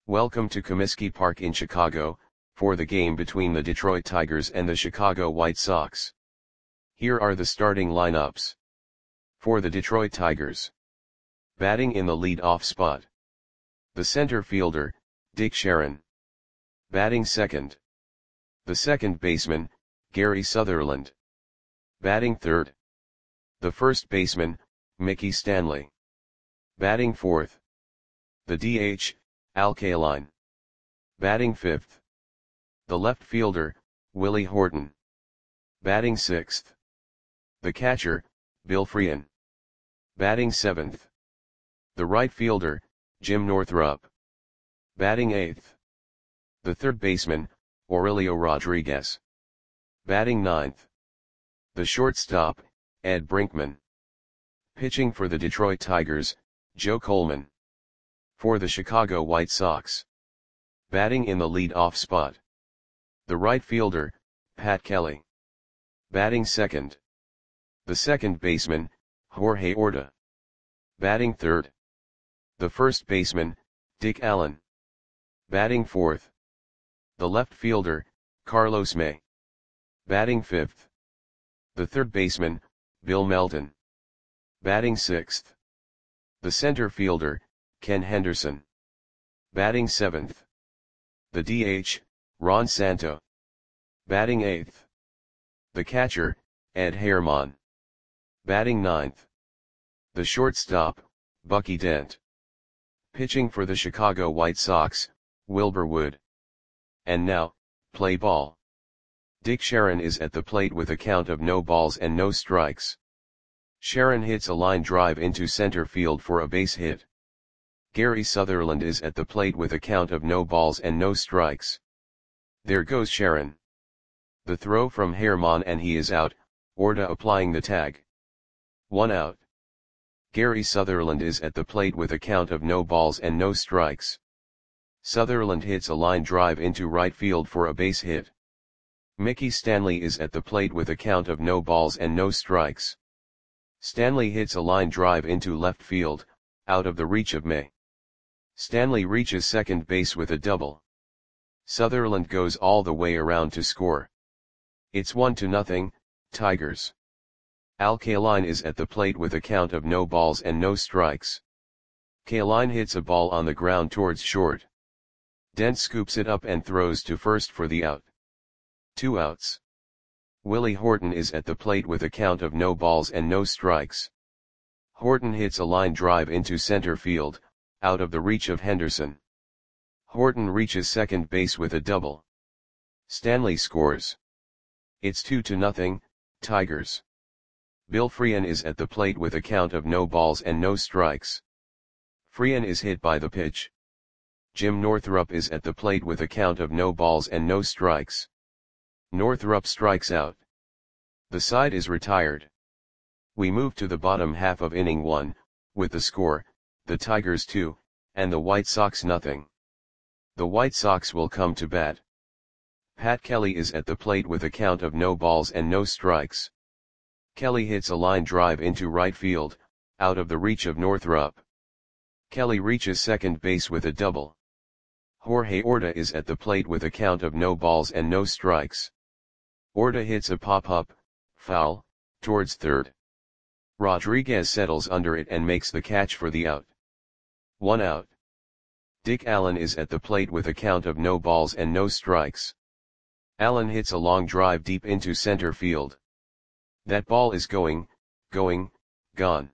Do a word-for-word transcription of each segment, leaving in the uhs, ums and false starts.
Welcome to Comiskey Park in Chicago, for the game between the Detroit Tigers and the Chicago White Sox. Here are the starting lineups. For the Detroit Tigers. Batting in the lead-off spot. The center fielder, Dick Sharon. Batting second. The second baseman, Gary Sutherland. Batting third. The first baseman, Mickey Stanley. Batting fourth. The D H, Al Kaline. Batting fifth. The left fielder, Willie Horton. Batting sixth. The catcher, Bill Frein. Batting seventh. The right fielder, Jim Northrup. Batting eighth. The third baseman, Aurelio Rodriguez. Batting ninth. The shortstop, Ed Brinkman. Pitching for the Detroit Tigers, Joe Coleman. For the Chicago White Sox. Batting in the lead-off spot. The right fielder, Pat Kelly. Batting second. The second baseman, Jorge Orta. Batting third. The first baseman, Dick Allen. Batting fourth. The left fielder, Carlos May. Batting fifth. The third baseman, Bill Melton. Batting sixth. The center fielder, Ken Henderson. Batting seventh. The D H, Ron Santo. Batting eighth. The catcher, Ed Herman. Batting ninth. The shortstop, Bucky Dent. Pitching for the Chicago White Sox, Wilbur Wood. And now, play ball. Dick Sharon is at the plate with a count of no balls and no strikes. Sharon hits a line drive into center field for a base hit. Gary Sutherland is at the plate with a count of no balls and no strikes. There goes Sharon. The throw from Herman and he is out, Orta applying the tag. One out. Gary Sutherland is at the plate with a count of no balls and no strikes. Sutherland hits a line drive into right field for a base hit. Mickey Stanley is at the plate with a count of no balls and no strikes. Stanley hits a line drive into left field, out of the reach of May. Stanley reaches second base with a double. Sutherland goes all the way around to score. It's one to nothing, Tigers. Al Kaline is at the plate with a count of no balls and no strikes. Kaline hits a ball on the ground towards short. Dent scoops it up and throws to first for the out. Two outs. Willie Horton is at the plate with a count of no balls and no strikes. Horton hits a line drive into center field, out of the reach of Henderson. Horton reaches second base with a double. Stanley scores. It's two to nothing, Tigers. Bill Frein is at the plate with a count of no balls and no strikes. Frein is hit by the pitch. Jim Northrup is at the plate with a count of no balls and no strikes. Northrup strikes out. The side is retired. We move to the bottom half of inning one, with the score, the Tigers two, and the White Sox nothing. The White Sox will come to bat. Pat Kelly is at the plate with a count of no balls and no strikes. Kelly hits a line drive into right field, out of the reach of Northrup. Kelly reaches second base with a double. Jorge Orta is at the plate with a count of no balls and no strikes. Orta hits a pop-up, foul, towards third. Rodriguez settles under it and makes the catch for the out. One out. Dick Allen is at the plate with a count of no balls and no strikes. Allen hits a long drive deep into center field. That ball is going, going, gone.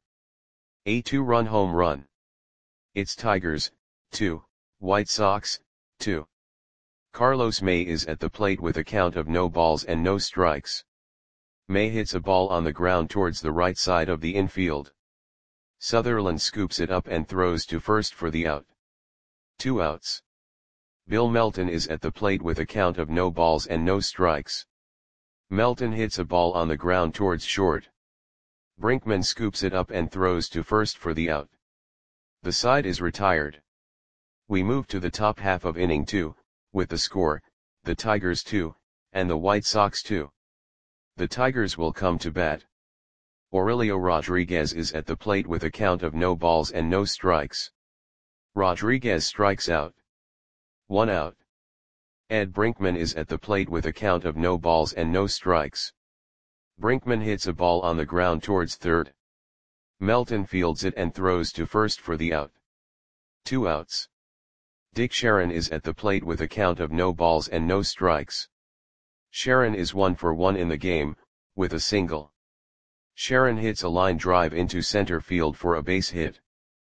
A two-run home run. It's Tigers, two, White Sox, two. Carlos May is at the plate with a count of no balls and no strikes. May hits a ball on the ground towards the right side of the infield. Sutherland scoops it up and throws to first for the out. Two outs. Bill Melton is at the plate with a count of no balls and no strikes. Melton hits a ball on the ground towards short. Brinkman scoops it up and throws to first for the out. The side is retired. We move to the top half of inning two, with the score, the Tigers two, and the White Sox two. The Tigers will come to bat. Aurelio Rodriguez is at the plate with a count of no balls and no strikes. Rodriguez strikes out. One out. Ed Brinkman is at the plate with a count of no balls and no strikes. Brinkman hits a ball on the ground towards third. Melton fields it and throws to first for the out. Two outs. Dick Sharon is at the plate with a count of no balls and no strikes. Sharon is one for one in the game, with a single. Sharon hits a line drive into center field for a base hit.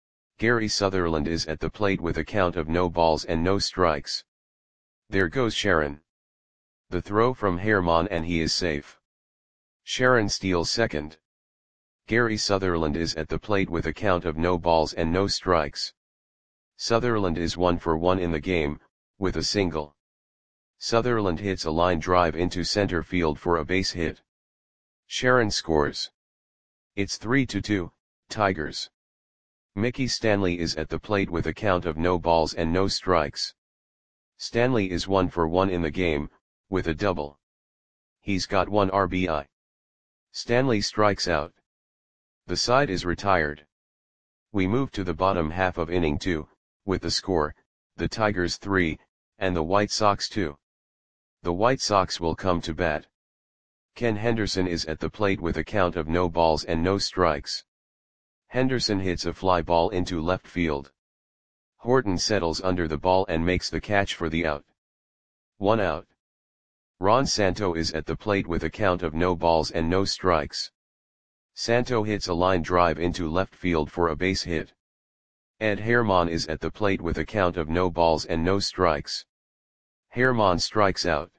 Gary Sutherland is at the plate with a count of no balls and no strikes. There goes Sharon. The throw from Herman and he is safe. Sharon steals second. Gary Sutherland is at the plate with a count of no balls and no strikes. Sutherland is one for one in the game, with a single. Sutherland hits a line drive into center field for a base hit. Sharon scores. It's three to two, Tigers. Mickey Stanley is at the plate with a count of no balls and no strikes. Stanley is one for one in the game, with a double. He's got one R B I. Stanley strikes out. The side is retired. We move to the bottom half of inning two, with the score, the Tigers three, and the White Sox two. The White Sox will come to bat. Ken Henderson is at the plate with a count of no balls and no strikes. Henderson hits a fly ball into left field. Horton settles under the ball and makes the catch for the out. One out. Ron Santo is at the plate with a count of no balls and no strikes. Santo hits a line drive into left field for a base hit. Ed Herman is at the plate with a count of no balls and no strikes. Herman strikes out.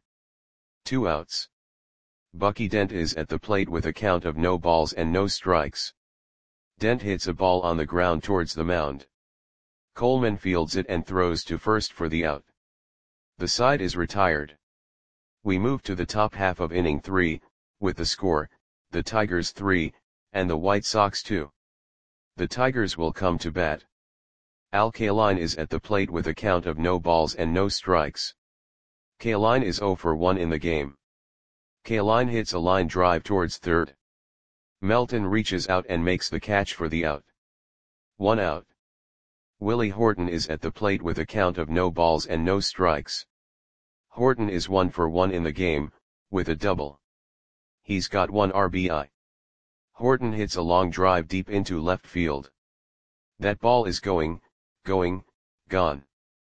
Two outs. Bucky Dent is at the plate with a count of no balls and no strikes. Dent hits a ball on the ground towards the mound. Coleman fields it and throws to first for the out. The side is retired. We move to the top half of inning three, with the score, the Tigers three, and the White Sox two. The Tigers will come to bat. Al Kaline is at the plate with a count of no balls and no strikes. Kaline is zero for one in the game. Kaline hits a line drive towards third. Melton reaches out and makes the catch for the out. One out. Willie Horton is at the plate with a count of no balls and no strikes. Horton is one for one in the game, with a double. He's got one R B I. Horton hits a long drive deep into left field. That ball is going, going, gone.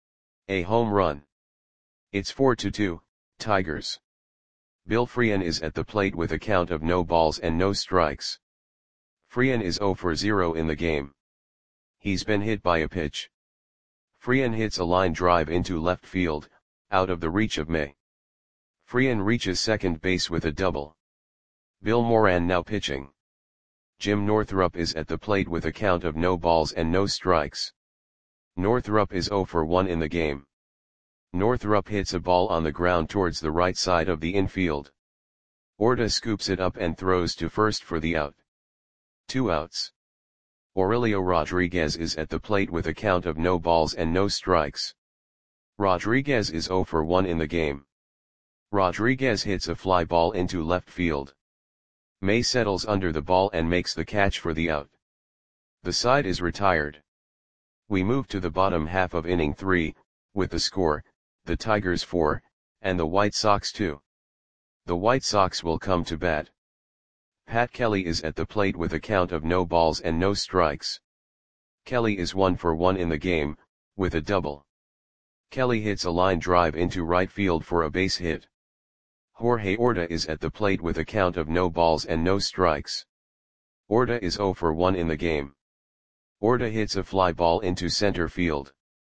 A home run. It's four to two, Tigers. Bill Freehan is at the plate with a count of no balls and no strikes. Freehan is zero for zero in the game. He's been hit by a pitch. Freehan hits a line drive into left field, out of the reach of May. Freehan reaches second base with a double. Bill Moran now pitching. Jim Northrup is at the plate with a count of no balls and no strikes. Northrup is zero for one in the game. Northrup hits a ball on the ground towards the right side of the infield. Orta scoops it up and throws to first for the out. Two outs. Aurelio Rodriguez is at the plate with a count of no balls and no strikes. Rodriguez is zero for one in the game. Rodriguez hits a fly ball into left field. May settles under the ball and makes the catch for the out. The side is retired. We move to the bottom half of inning three, with the score, the Tigers four, and the White Sox two. The White Sox will come to bat. Pat Kelly is at the plate with a count of no balls and no strikes. Kelly is one for one in the game, with a double. Kelly hits a line drive into right field for a base hit. Jorge Orta is at the plate with a count of no balls and no strikes. Orta is zero for one in the game. Orta hits a fly ball into center field.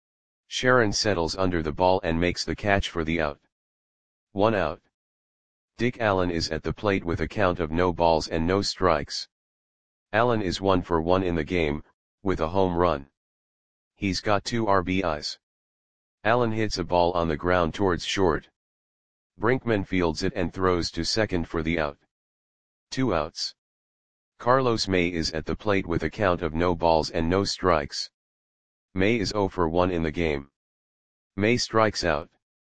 Sharon settles under the ball and makes the catch for the out. One out. Dick Allen is at the plate with a count of no balls and no strikes. Allen is one for one in the game, with a home run. He's got two R B Is. Allen hits a ball on the ground towards short. Brinkman fields it and throws to second for the out. Two outs. Carlos May is at the plate with a count of no balls and no strikes. May is zero for one in the game. May strikes out.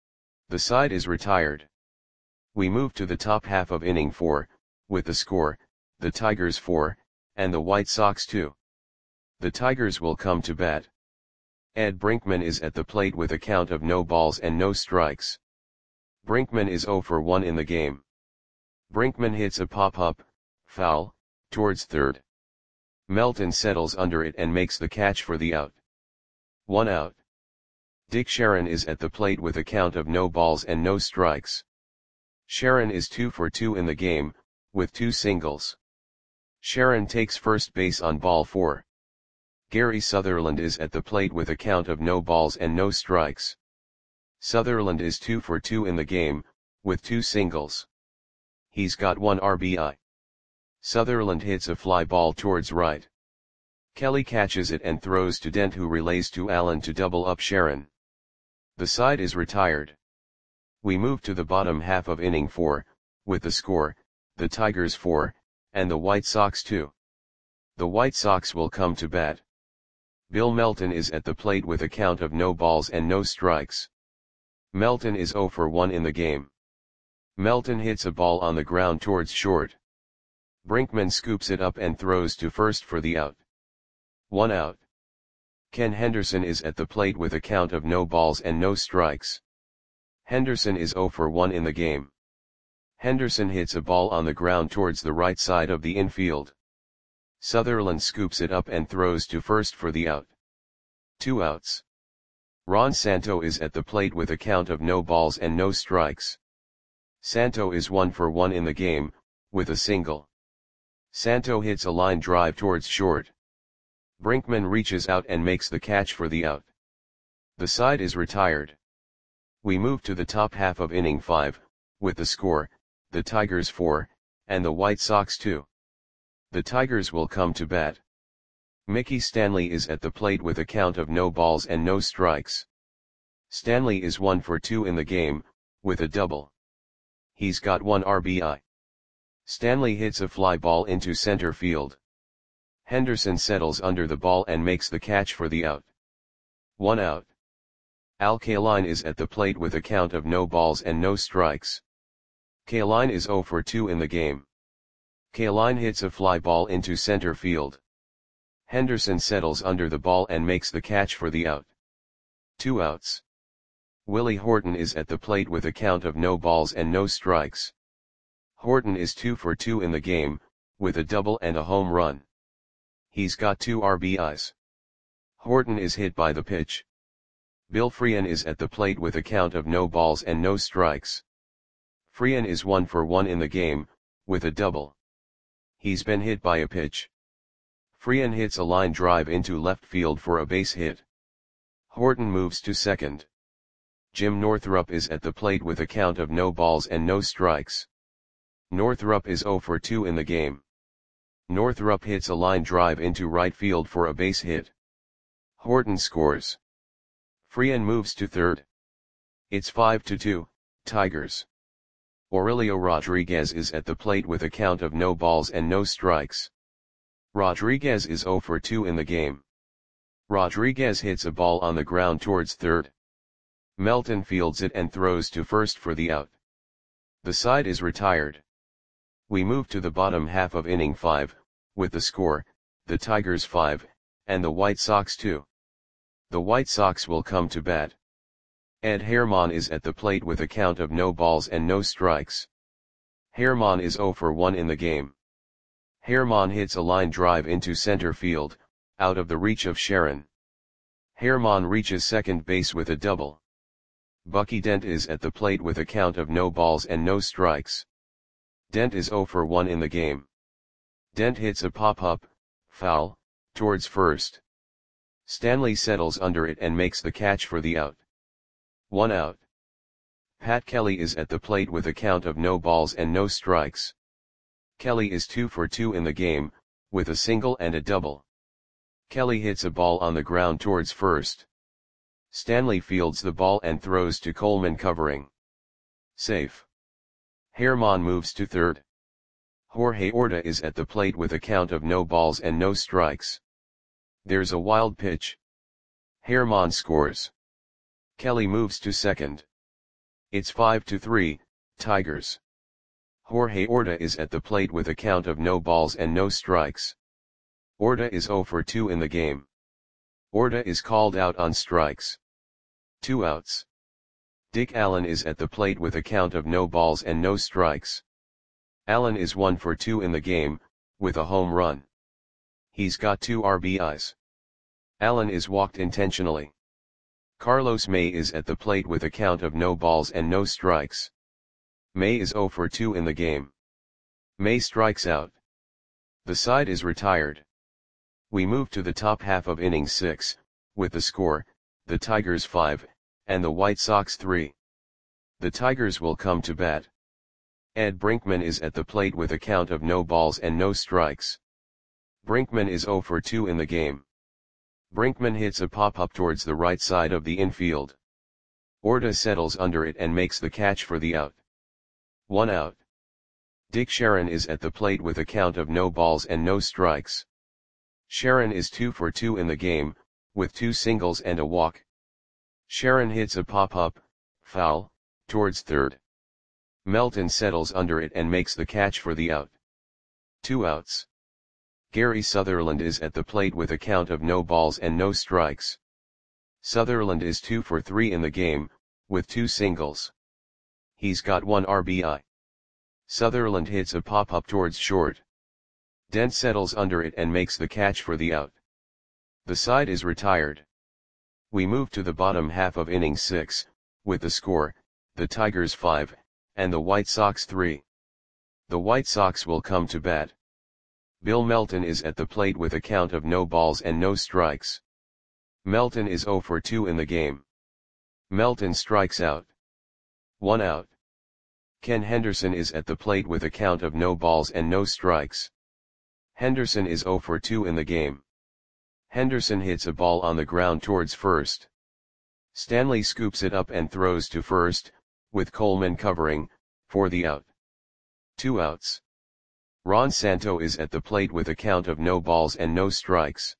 The side is retired. We move to the top half of inning four, with the score, the Tigers four, and the White Sox two. The Tigers will come to bat. Ed Brinkman is at the plate with a count of no balls and no strikes. Brinkman is zero for one in the game. Brinkman hits a pop-up, foul, towards third. Melton settles under it and makes the catch for the out. One out. Dick Sharon is at the plate with a count of no balls and no strikes. Sharon is two for two in the game, with two singles. Sharon takes first base on ball four. Gary Sutherland is at the plate with a count of no balls and no strikes. Sutherland is two for two in the game, with two singles. He's got one R B I. Sutherland hits a fly ball towards right. Kelly catches it and throws to Dent, who relays to Allen to double up Sharon. The side is retired. We move to the bottom half of inning four, with the score, the Tigers four, and the White Sox two. The White Sox will come to bat. Bill Melton is at the plate with a count of no balls and no strikes. Melton is zero for one in the game. Melton hits a ball on the ground towards short. Brinkman scoops it up and throws to first for the out. One out. Ken Henderson is at the plate with a count of no balls and no strikes. Henderson is zero for one in the game. Henderson hits a ball on the ground towards the right side of the infield. Sutherland scoops it up and throws to first for the out. Two outs. Ron Santo is at the plate with a count of no balls and no strikes. Santo is one for one in the game, with a single. Santo hits a line drive towards short. Brinkman reaches out and makes the catch for the out. The side is retired. We move to the top half of inning five, with the score, the Tigers four, and the White Sox two. The Tigers will come to bat. Mickey Stanley is at the plate with a count of no balls and no strikes. Stanley is one for two in the game, with a double. He's got one R B I. Stanley hits a fly ball into center field. Henderson settles under the ball and makes the catch for the out. One out. Al Kaline is at the plate with a count of no balls and no strikes. Kaline is zero for two in the game. Kaline hits a fly ball into center field. Henderson settles under the ball and makes the catch for the out. Two outs. Willie Horton is at the plate with a count of no balls and no strikes. Horton is two for two in the game, with a double and a home run. He's got two R B Is. Horton is hit by the pitch. Bill Freehan is at the plate with a count of no balls and no strikes. Freehan is one for one in the game, with a double. He's been hit by a pitch. Freehan hits a line drive into left field for a base hit. Horton moves to second. Jim Northrup is at the plate with a count of no balls and no strikes. Northrup is zero for two in the game. Northrup hits a line drive into right field for a base hit. Horton scores. Freehan moves to third. It's five to two, Tigers. Aurelio Rodriguez is at the plate with a count of no balls and no strikes. Rodriguez is zero for two in the game. Rodriguez hits a ball on the ground towards third. Melton fields it and throws to first for the out. The side is retired. We move to the bottom half of inning five, with the score, the Tigers five, and the White Sox two. The White Sox will come to bat. Ed Herman is at the plate with a count of no balls and no strikes. Herman is zero for one in the game. Herman hits a line drive into center field, out of the reach of Sharon. Herman reaches second base with a double. Bucky Dent is at the plate with a count of no balls and no strikes. Dent is zero for one in the game. Dent hits a pop-up, foul, towards first. Stanley settles under it and makes the catch for the out. One out. Pat Kelly is at the plate with a count of no balls and no strikes. Kelly is two for two in the game, with a single and a double. Kelly hits a ball on the ground towards first. Stanley fields the ball and throws to Coleman covering. Safe. Herman moves to third. Jorge Orta is at the plate with a count of no balls and no strikes. There's a wild pitch. Herman scores. Kelly moves to second. It's five to three, Tigers. Jorge Orta is at the plate with a count of no balls and no strikes. Orta is zero for two in the game. Orta is called out on strikes. Two outs. Dick Allen is at the plate with a count of no balls and no strikes. Allen is one for two in the game, with a home run. He's got two R B Is. Allen is walked intentionally. Carlos May is at the plate with a count of no balls and no strikes. May is zero for two in the game. May strikes out. The side is retired. We move to the top half of inning six, with the score, the Tigers five, and the White Sox three. The Tigers will come to bat. Ed Brinkman is at the plate with a count of no balls and no strikes. Brinkman is zero for two in the game. Brinkman hits a pop-up towards the right side of the infield. Orta settles under it and makes the catch for the out. One out. Dick Sharon is at the plate with a count of no balls and no strikes. Sharon is two for two in the game, with two singles and a walk. Sharon hits a pop-up, foul, towards third. Melton settles under it and makes the catch for the out. Two outs. Gary Sutherland is at the plate with a count of no balls and no strikes. Sutherland is two for three in the game, with two singles. He's got one R B I. Sutherland hits a pop-up towards short. Dent settles under it and makes the catch for the out. The side is retired. We move to the bottom half of inning six, with the score, the Tigers five, and the White Sox three. The White Sox will come to bat. Bill Melton is at the plate with a count of no balls and no strikes. Melton is zero for two in the game. Melton strikes out. One out. Ken Henderson is at the plate with a count of no balls and no strikes. Henderson is zero for two in the game. Henderson hits a ball on the ground towards first. Stanley scoops it up and throws to first, with Coleman covering, for the out. Two outs. Ron Santo is at the plate with a count of no balls and no strikes.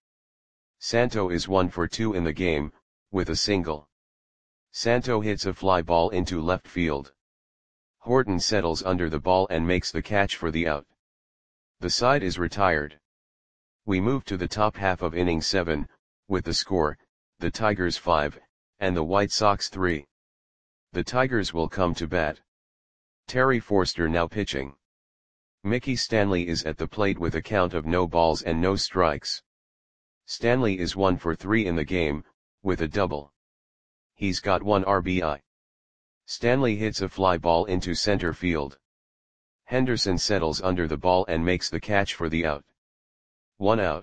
Santo is one for two in the game, with a single. Santo hits a fly ball into left field. Horton settles under the ball and makes the catch for the out. The side is retired. We move to the top half of inning seven, with the score, the Tigers five, and the White Sox three. The Tigers will come to bat. Terry Forster now pitching. Mickey Stanley is at the plate with a count of no balls and no strikes. Stanley is one for three in the game, with a double. He's got one R B I. Stanley hits a fly ball into center field. Henderson settles under the ball and makes the catch for the out. One out.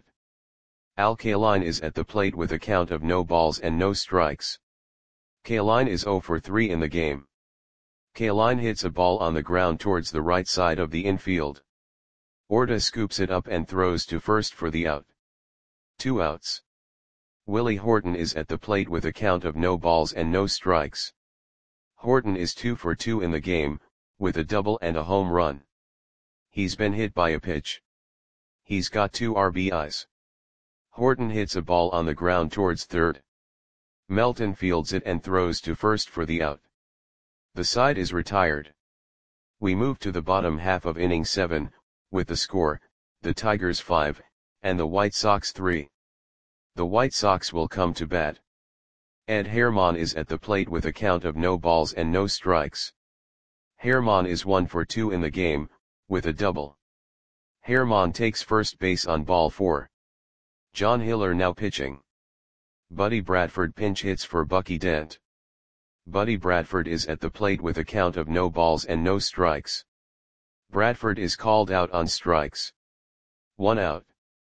Al Kaline is at the plate with a count of no balls and no strikes. Kaline is zero for three in the game. Kaline hits a ball on the ground towards the right side of the infield. Orta scoops it up and throws to first for the out. Two outs. Willie Horton is at the plate with a count of no balls and no strikes. Horton is two for two in the game, with a double and a home run. He's been hit by a pitch. He's got two R B Is. Horton hits a ball on the ground towards third. Melton fields it and throws to first for the out. The side is retired. We move to the bottom half of inning seven, with the score, the Tigers five, and the White Sox three. The White Sox will come to bat. Ed Herman is at the plate with a count of no balls and no strikes. Herman is one for two in the game, with a double. Herman takes first base on ball four. John Hiller now pitching. Buddy Bradford pinch hits for Bucky Dent. Buddy Bradford is at the plate with a count of no balls and no strikes. Bradford is called out on strikes. One out.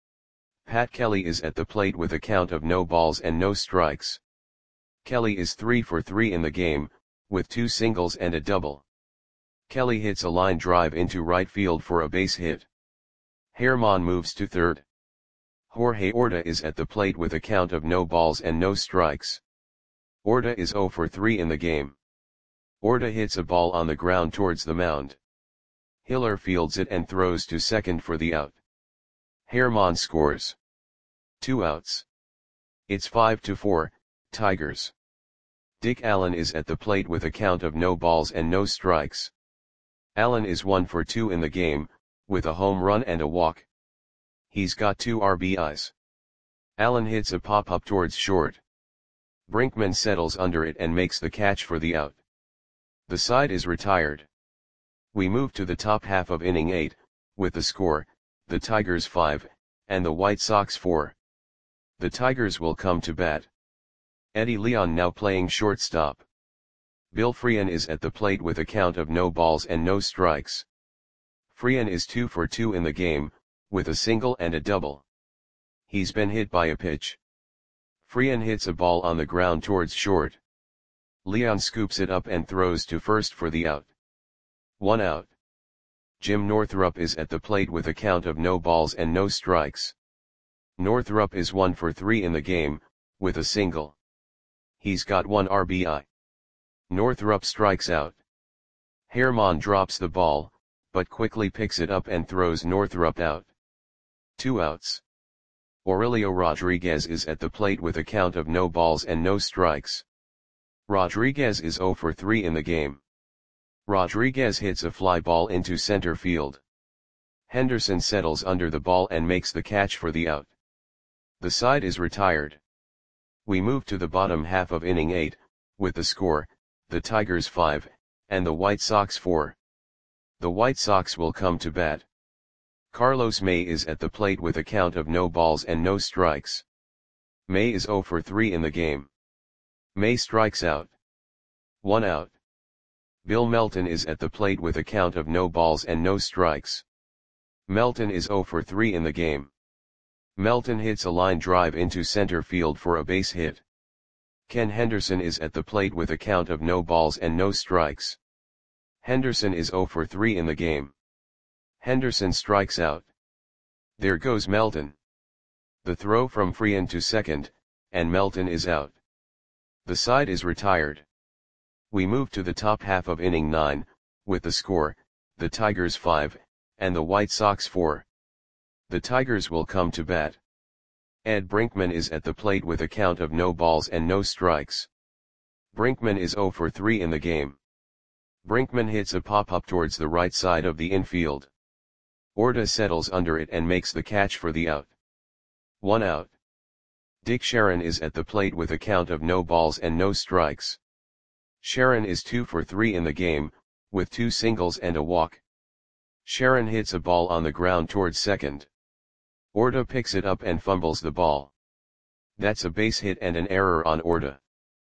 Pat Kelly is at the plate with a count of no balls and no strikes. Kelly is three for three in the game, with two singles and a double. Kelly hits a line drive into right field for a base hit. Herman moves to third. Jorge Orta is at the plate with a count of no balls and no strikes. Orta is zero for three in the game. Orta hits a ball on the ground towards the mound. Hiller fields it and throws to second for the out. Herman scores. Two outs. It's five to four, Tigers. Dick Allen is at the plate with a count of no balls and no strikes. Allen is one for two in the game, with a home run and a walk. He's got two R B Is. Allen hits a pop-up towards short. Brinkman settles under it and makes the catch for the out. The side is retired. We move to the top half of inning eight, with the score, the Tigers five, and the White Sox four. The Tigers will come to bat. Eddie Leon now playing shortstop. Bill Freehan is at the plate with a count of no balls and no strikes. Freehan is two for two in the game, with a single and a double. He's been hit by a pitch. Freehan hits a ball on the ground towards short. Leon scoops it up and throws to first for the out. One out. Jim Northrup is at the plate with a count of no balls and no strikes. Northrup is one for three in the game, with a single. He's got one R B I. Northrup strikes out. Herman drops the ball, but quickly picks it up and throws Northrup out. Two outs. Aurelio Rodriguez is at the plate with a count of no balls and no strikes. Rodriguez is zero for three in the game. Rodriguez hits a fly ball into center field. Henderson settles under the ball and makes the catch for the out. The side is retired. We move to the bottom half of inning eight, with the score, the Tigers five, and the White Sox four. The White Sox will come to bat. Carlos May is at the plate with a count of no balls and no strikes. May is zero for three in the game. May strikes out. One out. Bill Melton is at the plate with a count of no balls and no strikes. Melton is zero for three in the game. Melton hits a line drive into center field for a base hit. Ken Henderson is at the plate with a count of no balls and no strikes. Henderson is zero for three in the game. Henderson strikes out. There goes Melton. The throw from Freehan to second, and Melton is out. The side is retired. We move to the top half of inning nine, with the score, the Tigers five, and the White Sox four. The Tigers will come to bat. Ed Brinkman is at the plate with a count of no balls and no strikes. Brinkman is zero for three in the game. Brinkman hits a pop-up towards the right side of the infield. Orta settles under it and makes the catch for the out. One out. Dick Sharon is at the plate with a count of no balls and no strikes. Sharon is two for three in the game, with two singles and a walk. Sharon hits a ball on the ground towards second. Orta picks it up and fumbles the ball. That's a base hit and an error on Orta.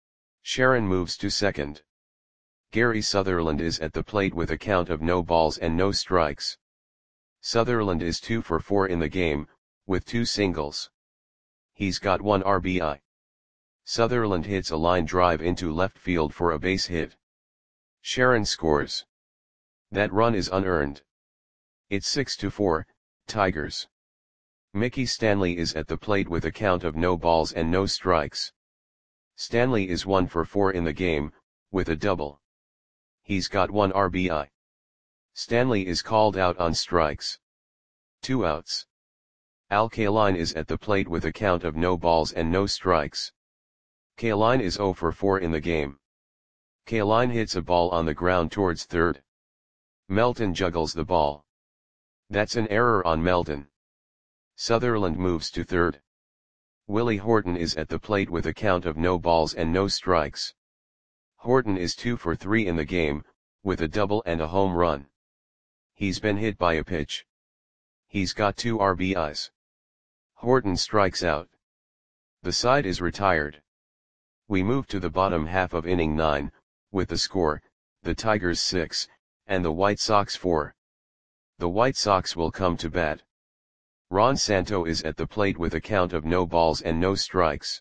Sharon moves to second. Gary Sutherland is at the plate with a count of no balls and no strikes. Sutherland is two for four in the game, with two singles. He's got one R B I. Sutherland hits a line drive into left field for a base hit. Sharon scores. That run is unearned. It's six to four, Tigers. Mickey Stanley is at the plate with a count of no balls and no strikes. Stanley is one for four in the game, with a double. He's got one R B I. Stanley is called out on strikes. Two outs. Al Kaline is at the plate with a count of no balls and no strikes. Kaline is zero for four in the game. Kaline hits a ball on the ground towards third. Melton juggles the ball. That's an error on Melton. Sutherland moves to third. Willie Horton is at the plate with a count of no balls and no strikes. Horton is two for three in the game, with a double and a home run. He's been hit by a pitch. He's got two R B Is. Horton strikes out. The side is retired. We move to the bottom half of inning nine, with the score, the Tigers six, and the White Sox four. The White Sox will come to bat. Ron Santo is at the plate with a count of no balls and no strikes.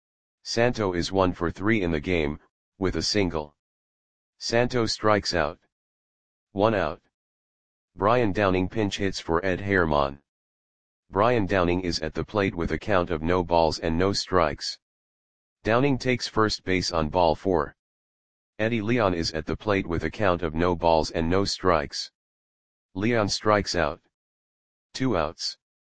Santo is one for three in the game, with a single. Santo strikes out. One out. Brian Downing pinch hits for Ed Herman. Brian Downing is at the plate with a count of no balls and no strikes. Downing takes first base on ball four. Eddie Leon is at the plate with a count of no balls and no strikes. Leon strikes out. Two outs.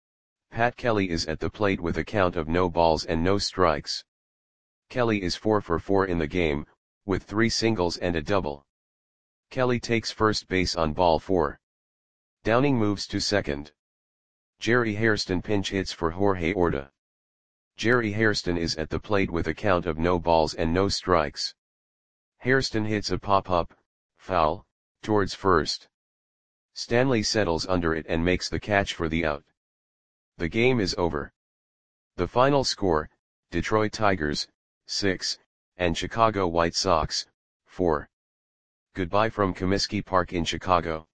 Pat Kelly is at the plate with a count of no balls and no strikes. Kelly is four for four in the game, with three singles and a double. Kelly takes first base on ball four. Downing moves to second. Jerry Hairston pinch hits for Jorge Orta. Jerry Hairston is at the plate with a count of no balls and no strikes. Hairston hits a pop-up, foul, towards first. Stanley settles under it and makes the catch for the out. The game is over. The final score, Detroit Tigers, six, and Chicago White Sox, four. Goodbye from Comiskey Park in Chicago.